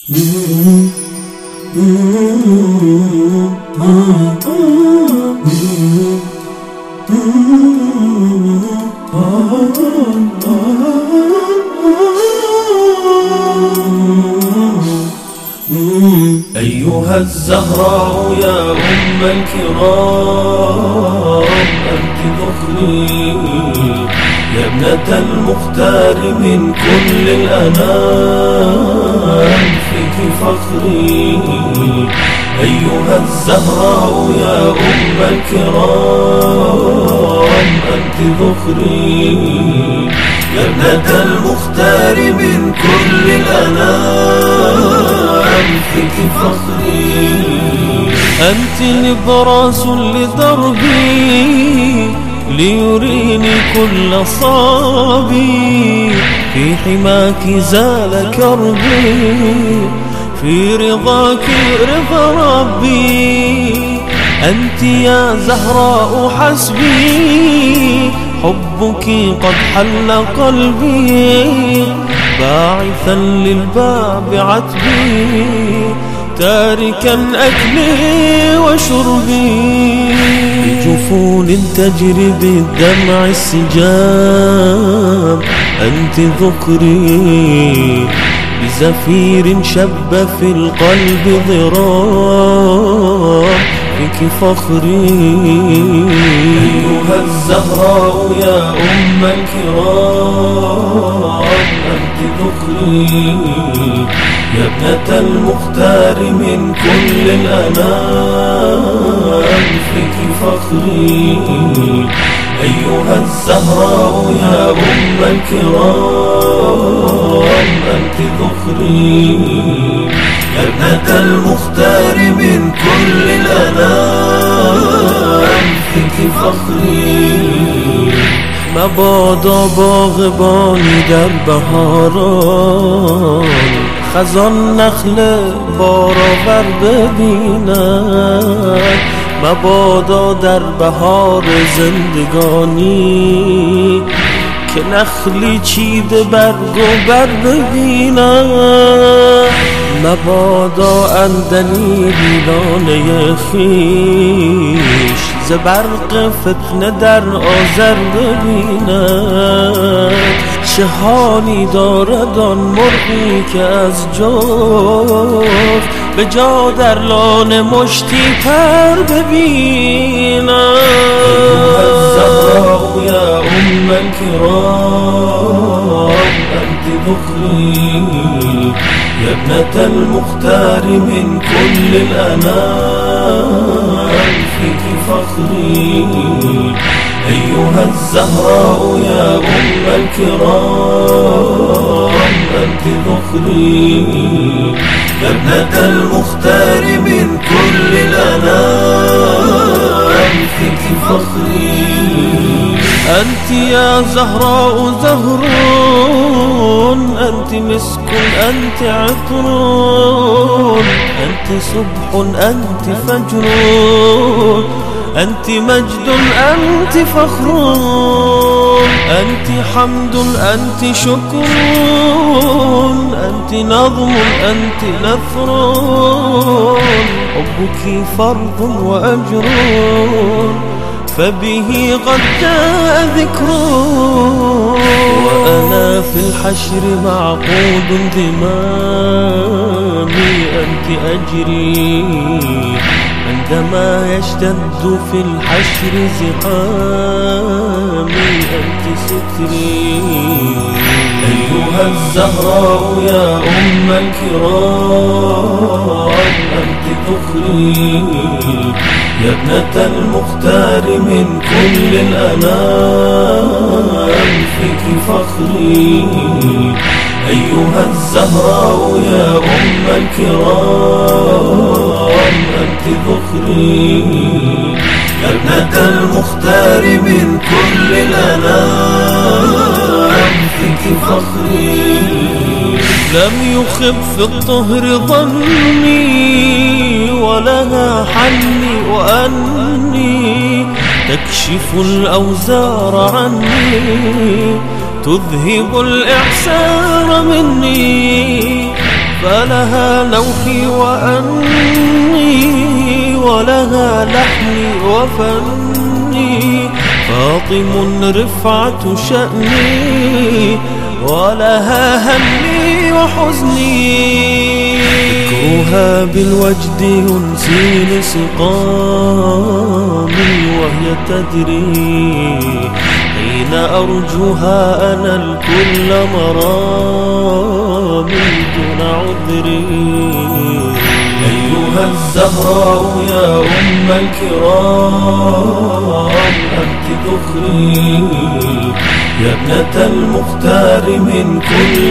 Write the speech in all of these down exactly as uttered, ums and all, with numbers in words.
أيها الزهراء يا أم الكرام أنت ذخري يا ابنة المختار من كل الأنام فيك فخري. أيها الزهراء يا أم الكرام أنت ذخري يا ابنة المختار من كل الأنام فيك فخري. أنت نبراس لدربي ليريني كل صابي في حماك زال كربي في رضاك رضا ربي. أنت يا زهراء حسبي حبك قد حل قلبي باعثا للباب عتبي تاركا أكلي وشربي. بجفون تجري بالدمع السجام أنت ذكري بزفير شب في القلب ضرام فيك فخري. أيها الزهراء يا أم الكرام أنت ذخري يا ابنة المختار من كل الأنام فيك فخري. أيها الزهراء يا أم الكرام أنت ذخري يا ابنة المختار من كل الأنام فيك فخري. مبادا باغبانی در بهاران خزان نخل بارآور ببیند. مبادا در بهار زندگانی که نخلی چیده برگ و بر ببیند. مبادا اندنی بیلانه خیش ز برق فتنه در آذر ببیند. چه حالی دارد آن مرغی که از جفت به جا در لانه مشتی پر ببیند. أيها الزهراء يا أم الكرام أنت ذخري يا ابنة المختار من كل الأنام فيك فخري. أيها الزهراء يا أم الكرام أنت ذخري يا ابنة المختار من كل الأنام فيك فخري. أنت يا زهراء زهر أنت مسك أنت عطر أنت صبح أنت فجر أنت مجد أنت فخر أنت حمد أنت شكر أنت نظم أنت نثر حبك فرض وأجر فبه قد جاء ذكر. وأنا في الحشر معقود ذمامي أنت أجري عندما يشتد في الحشر زحامي أنت ستري. أيها الزهراء يا أم الكرام أنت ذخري يا ابنة المختار من كل الأنام فيك فخري. أيها الزهراء يا أم الكرام أنت ذخري يا ابنة المختار من كل الأنام فيك فخري. لم يخب في الطهر ظني ولها حني وأني تكشف الأوزار عني تذهب الإعسار مني فلها نوحي وأني ولها لحني وفني، فاطم رفعة شأني ولها همي وحزني. ذكرها بالوجد ينسيني سقامي وهي تدري حين أرجوها أنا الكل مرامي دون عذري. أيها الزهراء يا أم الكرام أنت ذخري، يا ابنة المختار من كل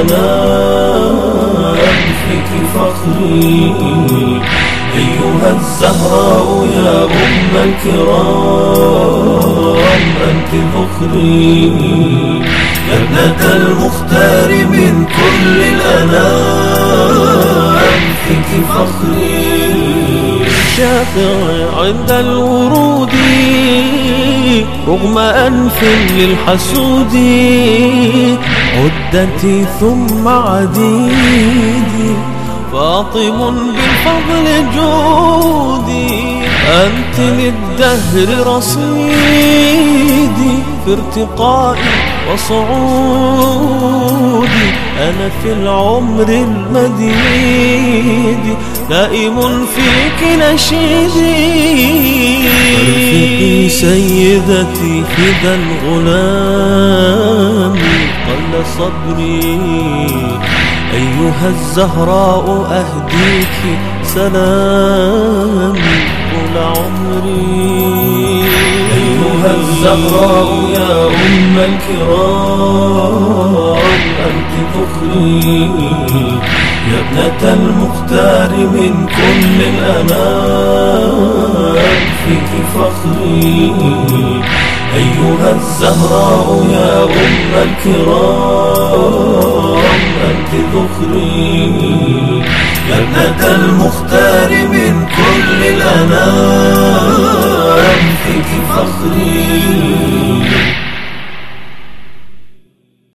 الأنام فيك فخري. أيها الزهراء يا أم الكرام أنت ذخري، يا ابنة المختار من كل الأنام فيك فخري. شافع عند الورود رغم أنف للحسود، عدتي ثم عديدي فاطم بالفضل جودي. أنت للدهر رصيدي في ارتقائي وصعودي، أنا في العمر المديد دائم فيك نشيدي. ارفقي سيدتي فدا الغلام قل صبري، أيها الزهراء أهديك سلامي طول عمري. أيها الزهراء يا أم الكرام أنت ذخري، يا ابنة المختار من كل الأنام فيك فخري. أيها الزهراء يا أم الكرام أنت ذخري، يا ابنة المختار من كل الأنام فيك فخري.